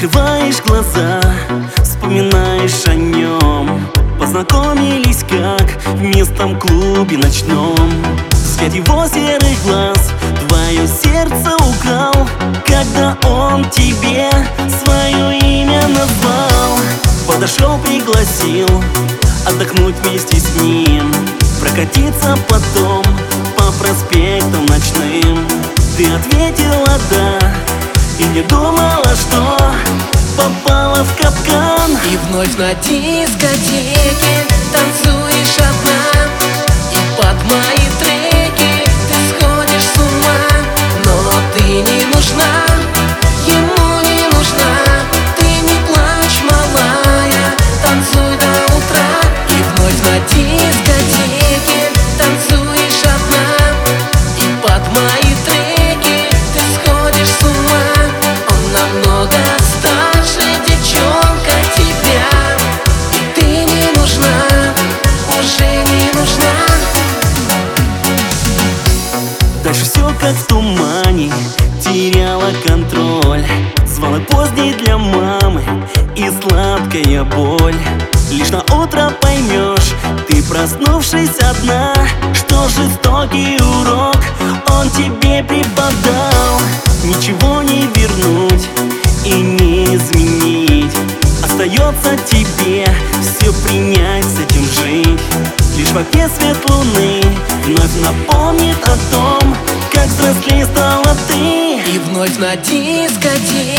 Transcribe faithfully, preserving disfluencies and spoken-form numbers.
Закрываешь глаза, вспоминаешь о нем. Познакомились как в местном клубе ночном. Взгляд его серых глаз твое сердце украл, когда он тебе свое имя назвал. Подошел, пригласил отдохнуть вместе с ним, прокатиться потом по проспектам ночным. Ты ответила «да» и не думала, что попала в капкан. И вновь на дискотеке танцуешь одна, и под мои треки ты сходишь с ума. Но ты не нужна, ему не нужна. Ты не плачь, малая, танцуй до утра. И вновь на дискотеке танцуешь одна, и под мои треки ты сходишь с ума. Он намного старше, девчонка, тебя, и ты не нужна, уже не нужна. Дальше все как в тумане, теряла контроль. Звонок поздний для мамы и сладкая боль. Лишь на утро поймешь, ты проснувшись одна, что жестокий урок он тебе преподал. Ничего не вернуть и не изменить, остается тебе все принять, с этим жить. Лишь в окне свет луны вновь напомнит о том, как взрослей стала ты. И вновь на дискотеке